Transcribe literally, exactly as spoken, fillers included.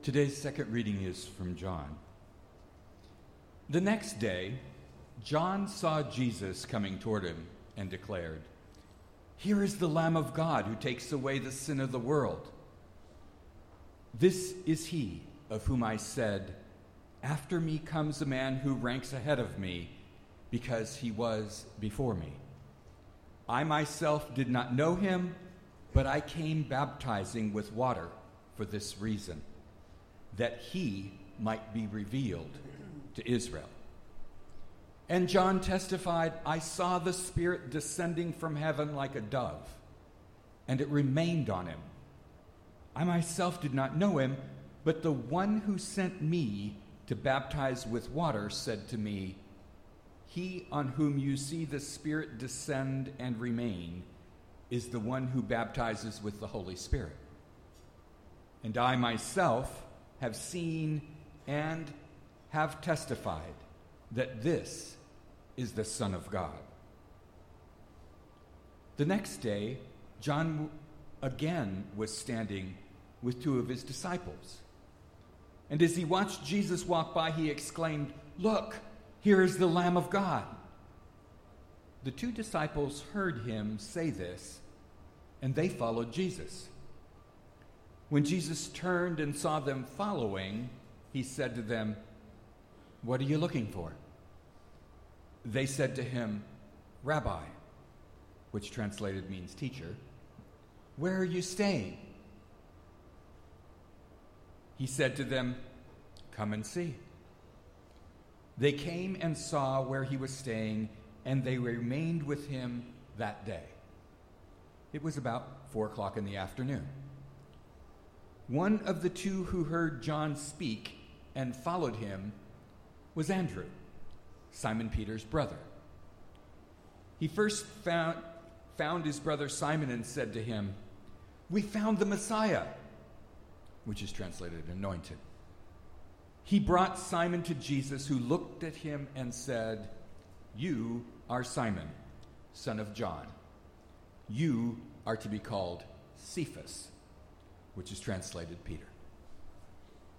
Today's second reading is from John. The next day, John saw Jesus coming toward him and declared, "Here is the Lamb of God who takes away the sin of the world. This is he of whom I said, 'After me comes a man who ranks ahead of me, because he was before me.' I myself did not know him, but I came baptizing with water for this reason, that he might be revealed to Israel." And John testified, "I saw the Spirit descending from heaven like a dove, and it remained on him. I myself did not know him, but the one who sent me to baptize with water said to me, 'He on whom you see the Spirit descend and remain is the one who baptizes with the Holy Spirit.' And I myself have seen and have testified that this is the Son of God." The next day, John again was standing with two of his disciples. And as he watched Jesus walk by, he exclaimed, "Look, here is the Lamb of God." The two disciples heard him say this, and they followed Jesus. When Jesus turned and saw them following, he said to them, "What are you looking for?" They said to him, "Rabbi," which translated means teacher, "where are you staying?" He said to them, "Come and see." They came and saw where he was staying, and they remained with him that day. It was about four o'clock in the afternoon. One of the two who heard John speak and followed him was Andrew, Simon Peter's brother. He first found, found his brother Simon and said to him, "We found the Messiah," which is translated anointed. He brought Simon to Jesus, who looked at him and said, "You are Simon, son of John. You are to be called Cephas," which is translated Peter.